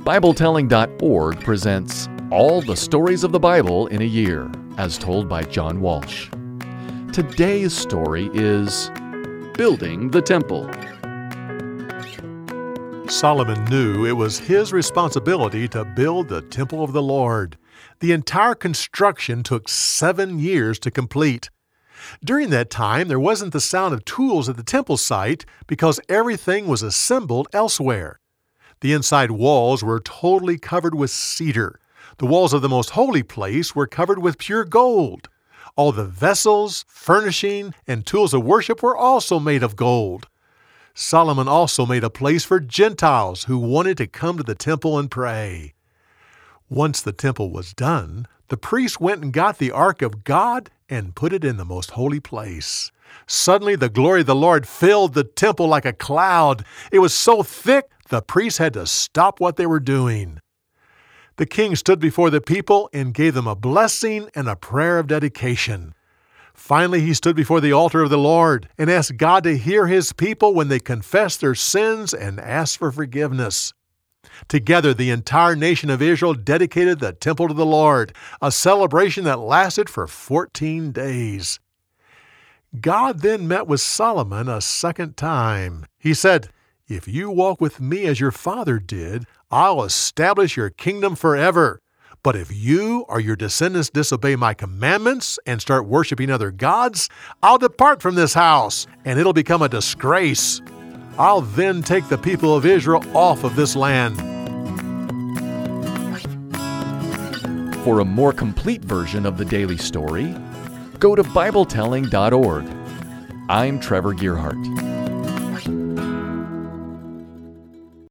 BibleTelling.org presents All the Stories of the Bible in a Year, as told by John Walsh. Today's story is Building the Temple. Solomon knew it was his responsibility to build the temple of the Lord. The entire construction took 7 years to complete. During that time, there wasn't the sound of tools at the temple site because everything was assembled elsewhere. The inside walls were totally covered with cedar. The walls of the most holy place were covered with pure gold. All the vessels, furnishing, and tools of worship were also made of gold. Solomon also made a place for Gentiles who wanted to come to the temple and pray. Once the temple was done, the priests went and got the ark of God and put it in the most holy place. Suddenly the glory of the Lord filled the temple like a cloud. It was so thick, the priests had to stop what they were doing. The king stood before the people and gave them a blessing and a prayer of dedication. Finally, he stood before the altar of the Lord and asked God to hear his people when they confessed their sins and asked for forgiveness. Together, the entire nation of Israel dedicated the temple to the Lord, a celebration that lasted for 14 days. God then met with Solomon a second time. He said, "If you walk with me as your father did, I'll establish your kingdom forever. But if you or your descendants disobey my commandments and start worshiping other gods, I'll depart from this house, and it'll become a disgrace. I'll then take the people of Israel off of this land." For a more complete version of the daily story, go to BibleTelling.org. I'm Trevor Gearhart.